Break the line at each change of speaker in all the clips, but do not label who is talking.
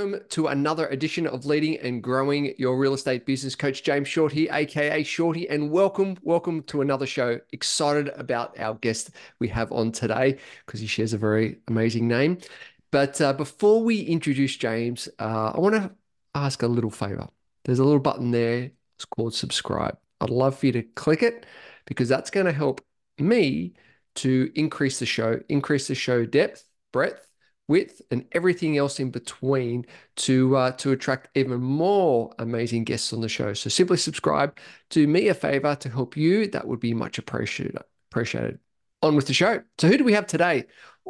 welcome to another edition of Leading and Growing Your Real Estate Business. Coach James Short here, aka Shorty, and welcome to another show. Excited about our guest we have on today because he shares a very amazing name. But before we introduce James, I want to ask a little favor. There's a little button there. It's called subscribe. I'd love for you to click it because that's going to help me to increase the show depth, breadth, width, and everything else in between to attract even more amazing guests on the show. So simply subscribe. Do me a favor to help you. That would be much appreciated. On with the show. So who do we have today?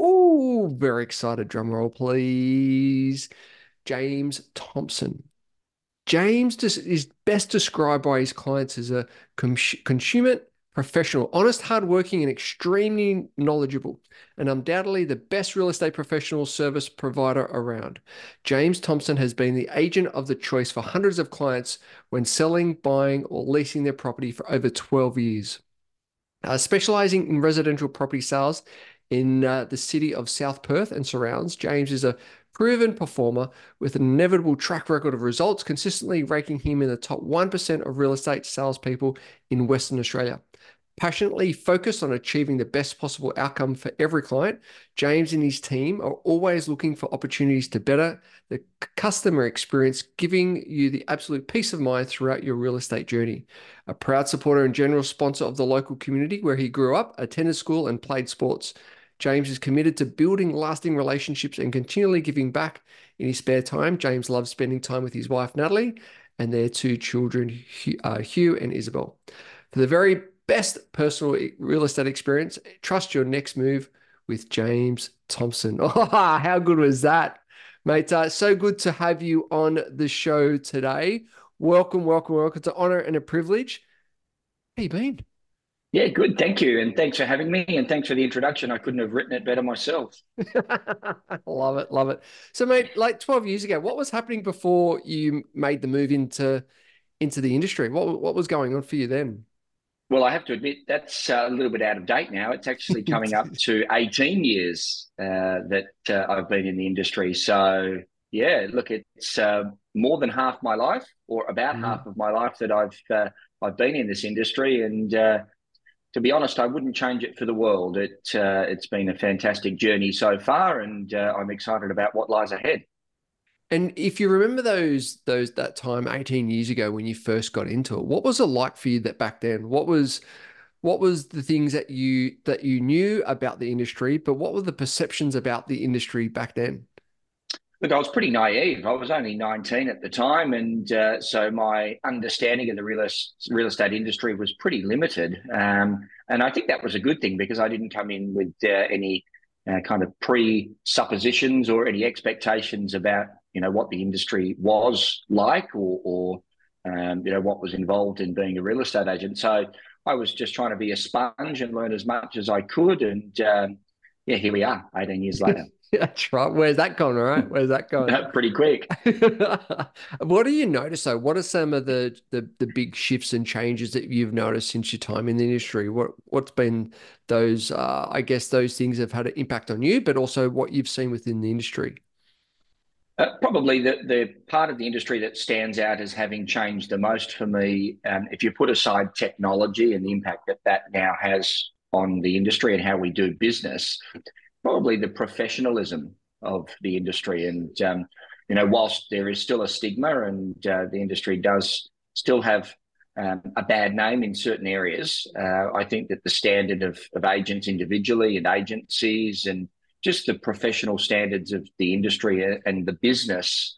Oh, very excited. Drum roll, please. James Thompson. James is best described by his clients as a consummate professional, honest, hardworking, and extremely knowledgeable, and undoubtedly the best real estate professional service provider around. James Thompson has been the agent of the choice for hundreds of clients when selling, buying, or leasing their property for over 12 years. Specializing in residential property sales in the city of South Perth and surrounds, James is a proven performer with an inevitable track record of results, consistently ranking him in the top 1% of real estate salespeople in Western Australia. Passionately focused on achieving the best possible outcome for every client, James and his team are always looking for opportunities to better the customer experience, giving you the absolute peace of mind throughout your real estate journey. A proud supporter and general sponsor of the local community where he grew up, attended school, and played sports, James is committed to building lasting relationships and continually giving back in his spare time. James loves spending time with his wife, Natalie, and their two children, Hugh and Isabel. For the very best personal real estate experience, trust your next move with James Thompson. Oh, how good was that, mate? So good to have you on the show today. Welcome. It's an honor and a privilege. How you been?
Yeah, good. Thank you. And thanks for having me. And thanks for the introduction. I couldn't have written it better myself.
Love it. So, mate, like 12 years ago, what was happening before you made the move into the industry? What was going on for you then?
Well, I have to admit that's a little bit out of date now. It's actually coming up to 18 years that I've been in the industry. So, yeah, look, it's more than half my life, or about
Mm.
half of my life that I've been in this industry. And to be honest, I wouldn't change it for the world. It's been a fantastic journey so far, and I'm excited about what lies ahead.
And if you remember that time 18 years ago when you first got into it, what was it like for you that back then? What was the things that you knew about the industry, but what were the perceptions about the industry back then?
Look, I was pretty naive. I was only 19 at the time, and so my understanding of the real estate industry was pretty limited. And I think that was a good thing because I didn't come in with any kind of presuppositions or any expectations about what the industry was like or what was involved in being a real estate agent. So I was just trying to be a sponge and learn as much as I could, and yeah, here we are, 18 years later.
That's right. Where's that gone? All right. Where's that gone?
Pretty quick.
What do you notice though? What are some of the big shifts and changes that you've noticed since your time in the industry? What's been those I guess those things have had an impact on you, but also what you've seen within the industry?
Probably the part of the industry that stands out as having changed the most for me, if you put aside technology and the impact that that now has on the industry and how we do business, probably the professionalism of the industry. And, whilst there is still a stigma and the industry does still have a bad name in certain areas, I think that the standard of agents individually and agencies and just the professional standards of the industry and the business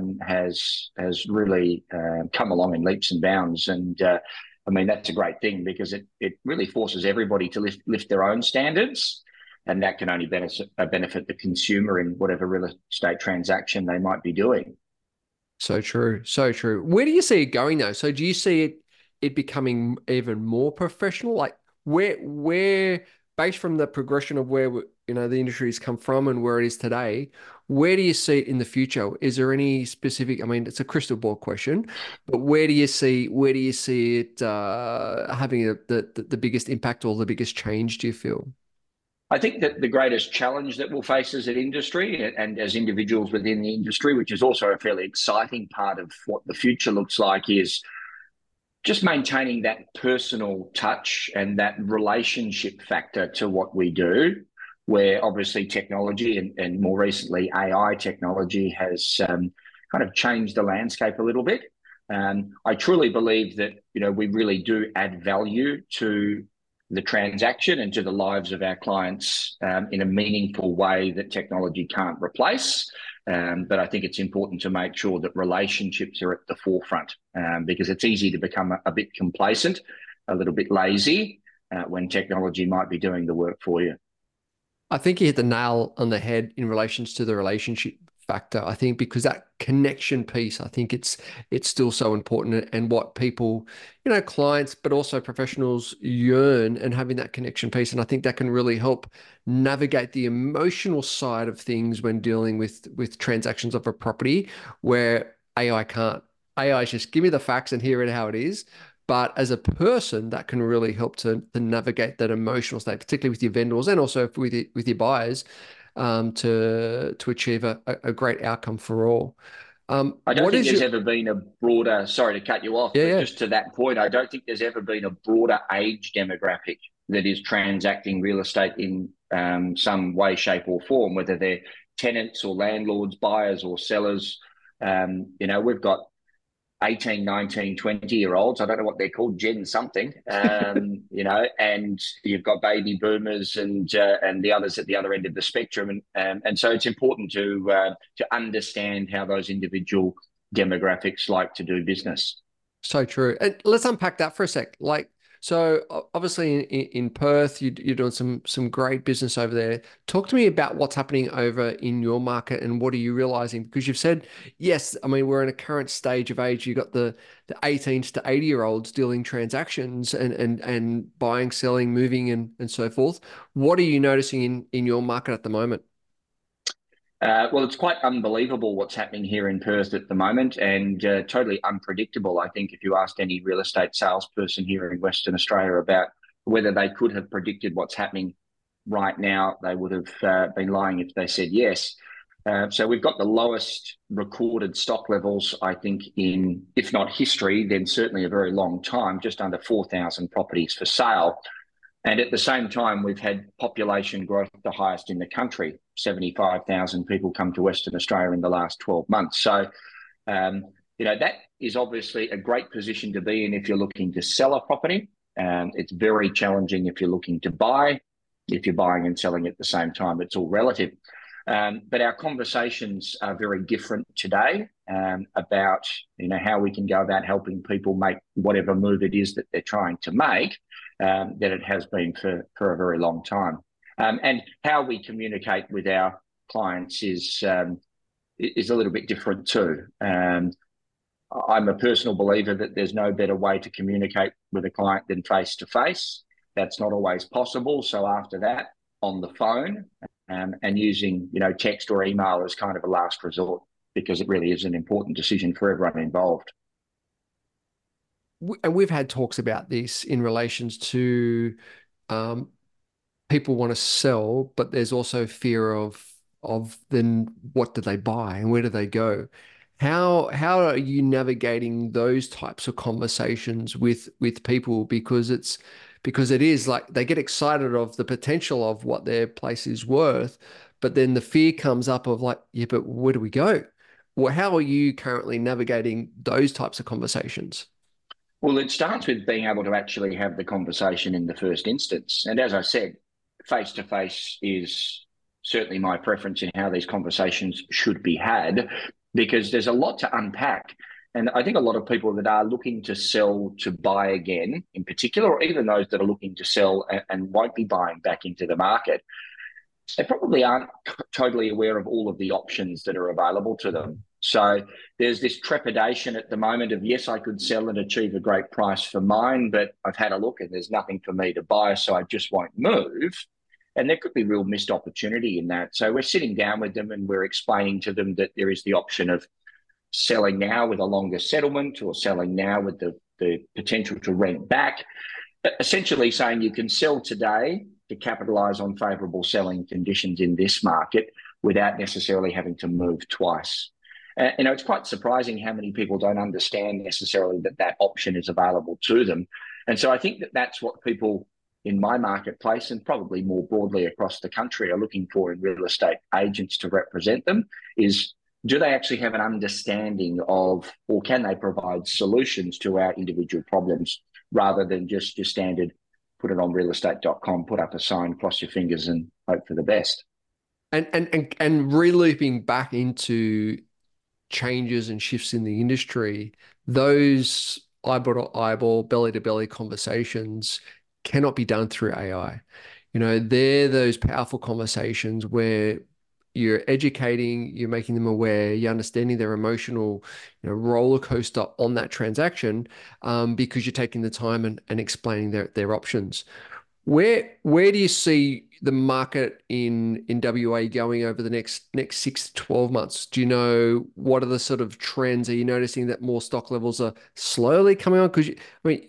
has really come along in leaps and bounds. And I mean, that's a great thing because it really forces everybody to lift their own standards. And that can only benefit the consumer in whatever real estate transaction they might be doing.
So true. So true. Where do you see it going though? So do you see it becoming even more professional? Like where based from the progression of where the industry has come from and where it is today, where do you see it in the future? Is there any specific, I mean, it's a crystal ball question, but where do you see it having the biggest impact or the biggest change, do you feel?
I think that the greatest challenge that we'll face as an industry and as individuals within the industry, which is also a fairly exciting part of what the future looks like, is just maintaining that personal touch and that relationship factor to what we do, where obviously technology and more recently AI technology has kind of changed the landscape a little bit. I truly believe that, we really do add value to the transaction and to the lives of our clients in a meaningful way that technology can't replace. But I think it's important to make sure that relationships are at the forefront because it's easy to become a bit complacent, a little bit lazy when technology might be doing the work for you.
I think you hit the nail on the head in relations to the relationship factor. I think because that connection piece, I think it's still so important, and what people, clients, but also professionals yearn, and having that connection piece. And I think that can really help navigate the emotional side of things when dealing with transactions of a property where AI can't. AI is just give me the facts and hear it how it is. But as a person, that can really help to navigate that emotional state, particularly with your vendors and also with your buyers, to achieve a great outcome for all.
I don't think there's ever been a broader, sorry to cut you off, but just to that point, I don't think there's ever been a broader age demographic that is transacting real estate in some way, shape or form, whether they're tenants or landlords, buyers or sellers. We've got 18, 19, 20-year-olds. I don't know what they're called, Gen something, and you've got baby boomers and the others at the other end of the spectrum. And so it's important to understand how those individual demographics like to do business.
So true. And let's unpack that for a sec. So obviously in Perth, you're doing some great business over there. Talk to me about what's happening over in your market and what are you realizing? Because you've said, yes, I mean, we're in a current stage of age. You've got the 18s to 80-year-olds dealing transactions and buying, selling, moving and so forth. What are you noticing in your market at the moment?
Well, it's quite unbelievable what's happening here in Perth at the moment, and totally unpredictable. I think if you asked any real estate salesperson here in Western Australia about whether they could have predicted what's happening right now, they would have been lying if they said yes. So we've got the lowest recorded stock levels, I think, in, if not history, then certainly a very long time, just under 4,000 properties for sale. And at the same time, we've had population growth the highest in the country. 75,000 people come to Western Australia in the last 12 months. So, that is obviously a great position to be in if you're looking to sell a property. It's very challenging if you're looking to buy. If you're buying and selling at the same time, it's all relative. But our conversations are very different today about, how we can go about helping people make whatever move it is that they're trying to make. Than it has been for a very long time. And how we communicate with our clients is a little bit different too. I'm a personal believer that there's no better way to communicate with a client than face-to-face. That's not always possible. So after that, on the phone and using, text or email as kind of a last resort, because it really is an important decision for everyone involved.
And we've had talks about this in relations to people want to sell, but there's also fear of then what do they buy and where do they go? How are you navigating those types of conversations with people? Because it is like they get excited of the potential of what their place is worth, but then the fear comes up of like, yeah, but where do we go? Well, how are you currently navigating those types of conversations?
Well, it starts with being able to actually have the conversation in the first instance. And as I said, face-to-face is certainly my preference in how these conversations should be had, because there's a lot to unpack. And I think a lot of people that are looking to sell to buy again, in particular, or even those that are looking to sell and won't be buying back into the market, they probably aren't totally aware of all of the options that are available to them. So there's this trepidation at the moment of, yes, I could sell and achieve a great price for mine, but I've had a look and there's nothing for me to buy, so I just won't move. And there could be real missed opportunity in that. So we're sitting down with them and we're explaining to them that there is the option of selling now with a longer settlement or selling now with the potential to rent back. Essentially saying you can sell today to capitalize on favorable selling conditions in this market without necessarily having to move twice. It's quite surprising how many people don't understand necessarily that option is available to them. And so I think that's what people in my marketplace and probably more broadly across the country are looking for in real estate agents to represent them is, do they actually have an understanding of, or can they provide solutions to our individual problems rather than just your standard put it on realestate.com, put up a sign, cross your fingers and hope for the best.
And re-looping back into changes and shifts in the industry, those eyeball to eyeball, belly to belly conversations cannot be done through AI. They're those powerful conversations where you're educating, you're making them aware, you're understanding their emotional, roller coaster on that transaction, because you're taking the time and explaining their options. Where do you see the market in WA going over the next 6 to 12 months? Do you know what are the sort of trends? Are you noticing that more stock levels are slowly coming on? Because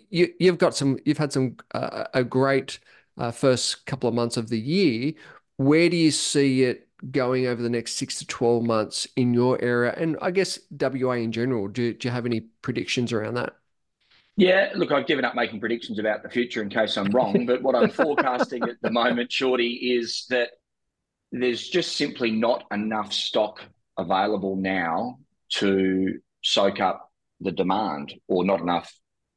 you've had some a great first couple of months of the year. Where do you see it going over the next 6 to 12 months in your area, and I guess WA in general? Do you have any predictions around that?
Yeah, look, I've given up making predictions about the future in case I'm wrong, but what I'm forecasting at the moment, Shorty, is that there's just simply not enough stock available now to soak up the demand, or not enough,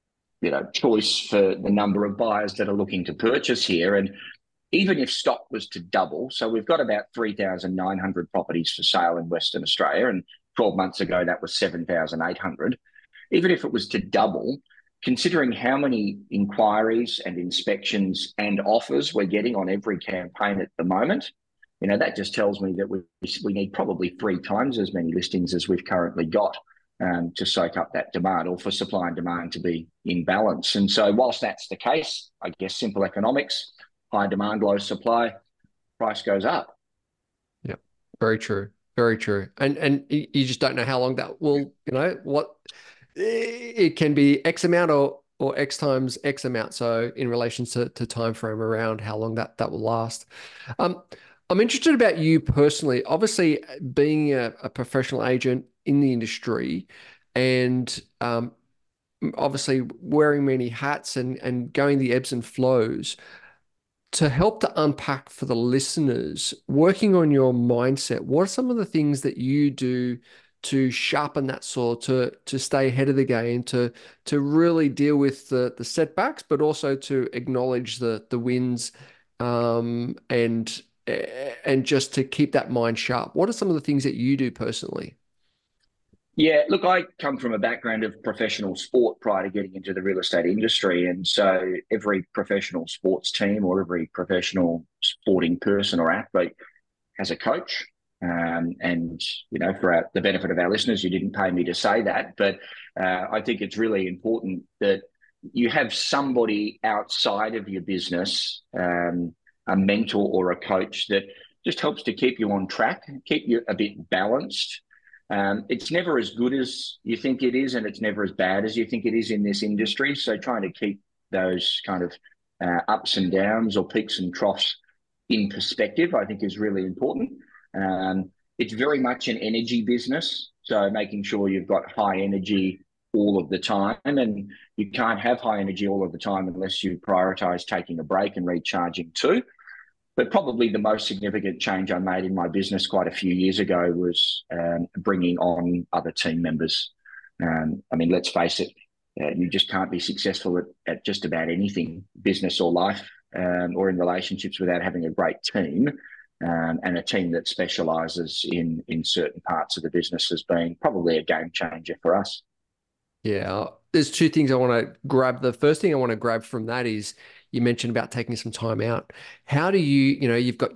choice for the number of buyers that are looking to purchase here. And even if stock was to double, so we've got about 3,900 properties for sale in Western Australia, and 12 months ago that was 7,800. Even if it was to double, considering how many inquiries and inspections and offers we're getting on every campaign at the moment, that just tells me that we need probably 3 times as many listings as we've currently got to soak up that demand, or for supply and demand to be in balance. And so whilst that's the case, I guess simple economics, high demand, low supply, price goes up.
Yeah, very true. Very true. And you just don't know how long that will, what it can be X amount or X times X amount. So in relation to time frame around how long that will last. I'm interested about you personally, obviously being a professional agent in the industry, and obviously wearing many hats and going the ebbs and flows. To help to unpack for the listeners, working on your mindset, what are some of the things that you do to sharpen that sword, to stay ahead of the game, to really deal with the setbacks, but also to acknowledge the wins, and just to keep that mind sharp? What are some of the things that you do personally?
Yeah, look, I come from a background of professional sport prior to getting into the real estate industry. And so every professional sports team or every professional sporting person or athlete has a coach. And, for the benefit of our listeners, you didn't pay me to say that, but I think it's really important that you have somebody outside of your business, a mentor or a coach that just helps to keep you on track, keep you a bit balanced. It's never as good as you think it is, and it's never as bad as you think it is in this industry. So trying to keep those kind of ups and downs or peaks and troughs in perspective, I think is really important. It's very much an energy business. So making sure you've got high energy all of the time, and you can't have high energy all of the time unless you prioritize taking a break and recharging too. But probably the most significant change I made in my business quite a few years ago was bringing on other team members. Let's face it, you just can't be successful at just about anything, business or life, or in relationships, without having a great team, and a team that specialises in certain parts of the business has been probably a game changer for us.
Yeah, there's 2 things I want to grab. The first thing I want to grab from that is you mentioned about taking some time out. How do you've got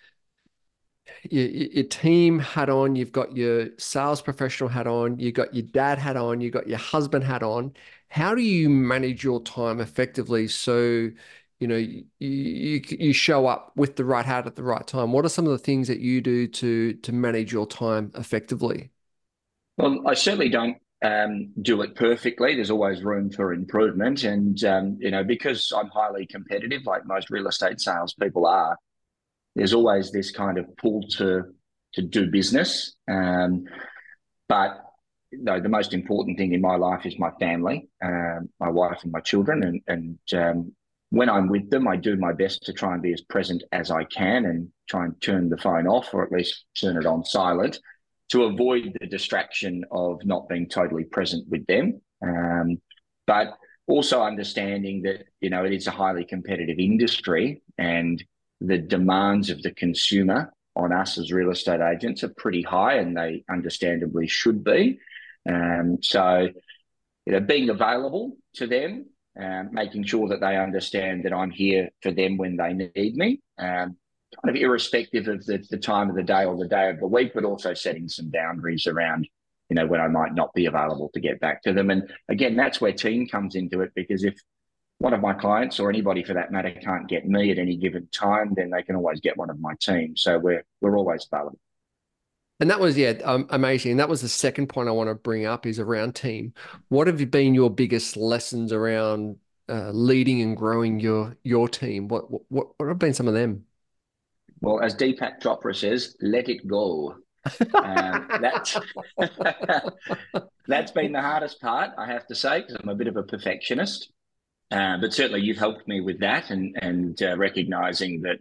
your team hat on, you've got your sales professional hat on, you've got your dad hat on, you've got your husband hat on. How do you manage your time effectively so you show up with the right hat at the right time? What are some of the things that you do to manage your time effectively?
Well, I certainly don't do it perfectly. There's always room for improvement. And, because I'm highly competitive, like most real estate salespeople are, there's always this kind of pull to do business. But the most important thing in my life is my family, my wife and my children. And when I'm with them, I do my best to try and be as present as I can and try and turn the phone off, or at least turn it on silent, to avoid the distraction of not being totally present with them. But also understanding that, it is a highly competitive industry, and the demands of the consumer on us as real estate agents are pretty high, and they understandably should be. So, being available to them, making sure that they understand that I'm here for them when they need me, kind of irrespective of the time of the day or the day of the week, but also setting some boundaries around, when I might not be available to get back to them. And again, that's where team comes into it, because if one of my clients, or anybody for that matter, can't get me at any given time, then they can always get one of my team. So we're always available.
And that was, amazing. And that was the second point I want to bring up, is around team. What have been your biggest lessons around leading and growing your team? What have been some of them?
Well, as Deepak Chopra says, let it go. That's that's been the hardest part, I have to say, because I'm a bit of a perfectionist. But certainly you've helped me with that, and recognizing that,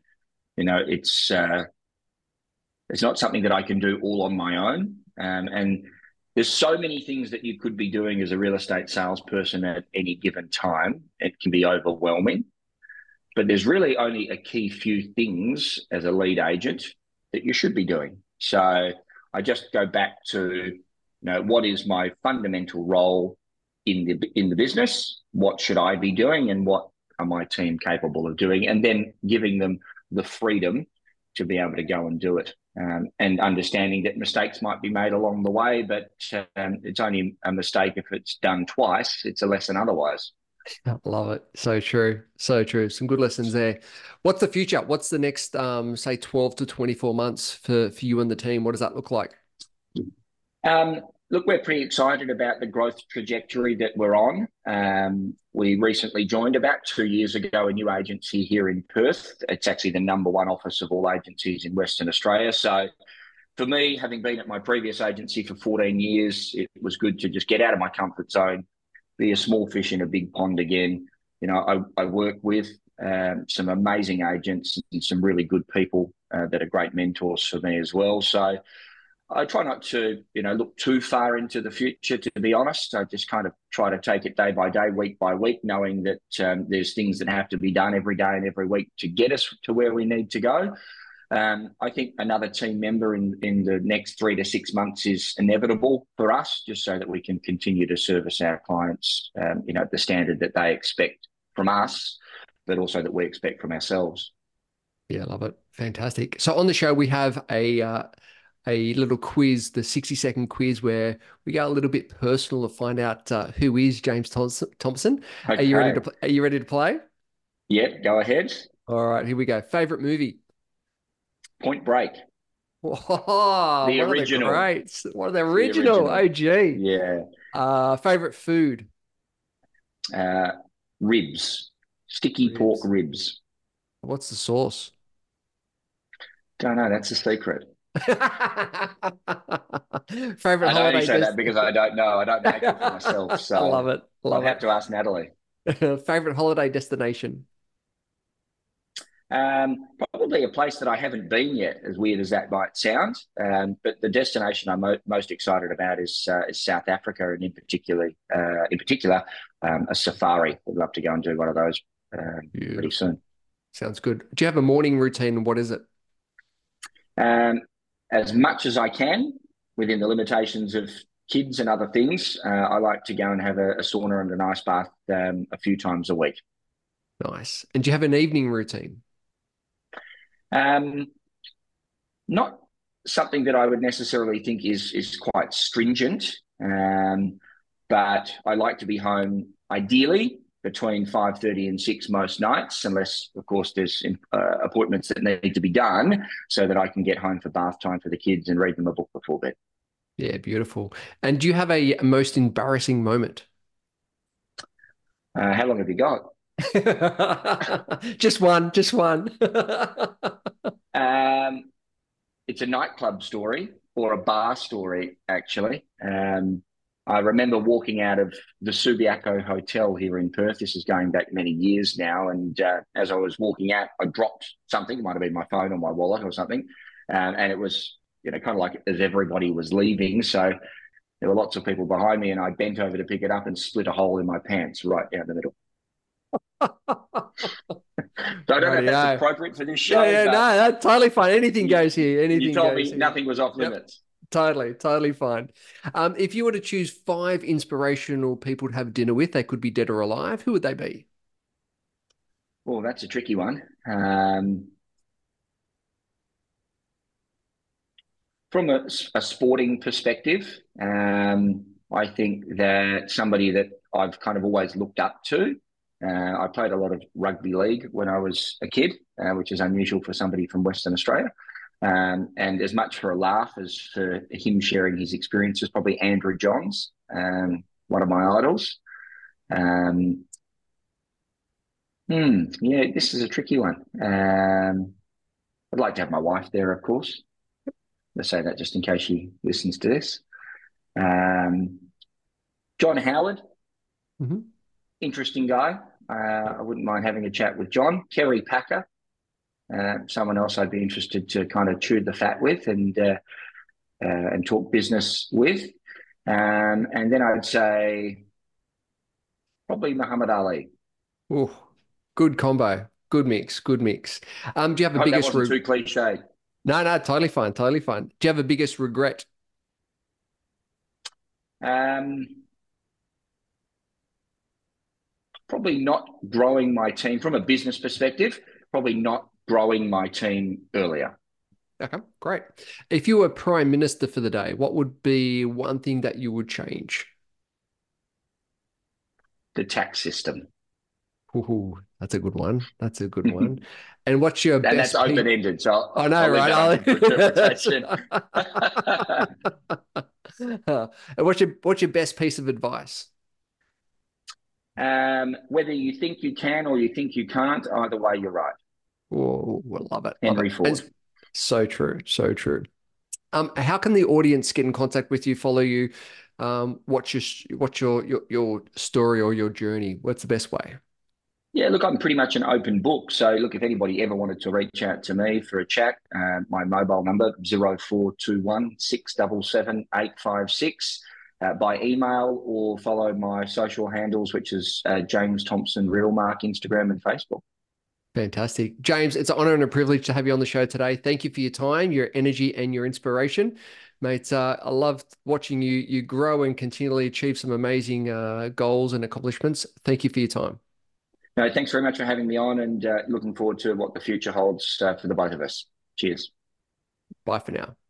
it's not something that I can do all on my own. And there's so many things that you could be doing as a real estate salesperson at any given time. It can be overwhelming, but there's really only a key few things as a lead agent that you should be doing. So I just go back to, what is my fundamental role in the business? What should I be doing, and what are my team capable of doing? And then giving them the freedom to be able to go and do it. And understanding that mistakes might be made along the way, but it's only a mistake if it's done twice. It's a lesson otherwise.
I love it. So true. So true. Some good lessons there. What's the future? What's the next, say, 12 to 24 months for you and the team? What does that look like?
Look, we're pretty excited about the growth trajectory that we're on. We recently joined about 2 years ago a new agency here in Perth. It's actually the #1 office of all agencies in Western Australia. So for me, having been at my previous agency for 14 years, it was good to just get out of my comfort zone, be a small fish in a big pond again. I work with some amazing agents and some really good people that are great mentors for me as well. So I try not to, look too far into the future, to be honest. I just kind of try to take it day by day, week by week, knowing that there's things that have to be done every day and every week to get us to where we need to go. I think another team member in the next 3 to 6 months is inevitable for us, just so that we can continue to service our clients, at the standard that they expect from us, but also that we expect from ourselves.
Yeah, I love it. Fantastic. So on the show, we have a little quiz, the 60-second quiz, where we go a little bit personal to find out who is James Thompson.
Okay.
Are you ready to play?
Yep, go ahead.
All right, here we go. Favorite movie?
Point Break.
Oh,
the original.
One of the original OG.
Yeah.
Favorite food?
Ribs. Sticky pork ribs.
What's the sauce?
Don't know. That's a secret.
Favorite holiday?
I only say that because I don't know. I don't make it for myself. So
I love it.
I'll have to ask Natalie.
Favorite holiday destination?
Probably a place that I haven't been yet, as weird as that might sound. But the destination I'm most excited about is South Africa, and in particular, a safari. I'd love to go and do one of those pretty soon.
Sounds good. Do you have a morning routine? What is it?
As much as I can, within the limitations of kids and other things, I like to go and have a sauna and an ice bath a few times a week.
Nice. And do you have an evening routine?
Not something that I would necessarily think is quite stringent, but I like to be home ideally between 5:30 and 6 most nights, unless, of course, there's appointments that need to be done, so that I can get home for bath time for the kids and read them a book before bed.
Yeah, beautiful. And do you have a most embarrassing moment?
How long have you got?
Just one, just one.
Um, it's a nightclub story or a bar story, actually. I remember walking out of the Subiaco Hotel here in Perth. This is going back many years now. And as I was walking out, I dropped something. It might have been my phone or my wallet or something. And it was, kind of like as everybody was leaving. So there were lots of people behind me, and I bent over to pick it up and split a hole in my pants right down the middle. So I don't know if
Righty,
that's
no.
appropriate for this
Yeah,
show,
yeah, no,
but
that's totally fine. Anything
you,
goes here.
you
Anything
told
goes
me
here.
nothing was off
Yep.
limits.
Totally, totally fine. If you were to choose five inspirational people to have dinner with, they could be dead or alive. Who would they be?
Oh, that's a tricky one. From a sporting perspective, I think that somebody that I've kind of always looked up to. I played a lot of rugby league when I was a kid, which is unusual for somebody from Western Australia. And as much for a laugh as for him sharing his experiences, probably Andrew Johns, one of my idols. Um, yeah, this is a tricky one. I'd like to have my wife there, of course. Let's say that just in case she listens to this. Um, John Howard,
Mhm.
interesting guy. I wouldn't mind having a chat with John. Kerry Packer, someone else I'd be interested to kind of chew the fat with and talk business with. And then I'd say probably Muhammad Ali.
Ooh, good combo. Good mix. Good mix. Do you have
I
a
hope that
biggest
wasn't too cliche.
No, no, totally fine. Totally fine. Do you have a biggest regret?
Um, Probably not growing my team from a business perspective, probably not growing my team earlier.
Okay, great. If you were Prime Minister for the day, what would be one thing that you would change?
The tax system.
Ooh, that's a good one. That's a good one. And what's your
And that's
best
open
piece?
ended. So
I
I'll
know,
leave
right,
that
Ali?
open for interpretation.
And what's your best piece of advice?
Whether you think you can or you think you can't, either way, you're right.
Oh, love it, love it.
Henry
And
Ford.
so true, so true. How can the audience get in contact with you, follow you, what's your story or your journey? What's the best way?
Yeah, look, I'm pretty much an open book. So, look, if anybody ever wanted to reach out to me for a chat, my mobile number 0421 677 856 by email, or follow my social handles, which is James Thompson Riddlemark, Instagram and Facebook.
Fantastic. James, it's an honor and a privilege to have you on the show today. Thank you for your time, your energy, and your inspiration. Mate, I loved watching you grow and continually achieve some amazing goals and accomplishments. Thank you for your time.
No, thanks very much for having me on, and looking forward to what the future holds for the both of us. Cheers.
Bye for now.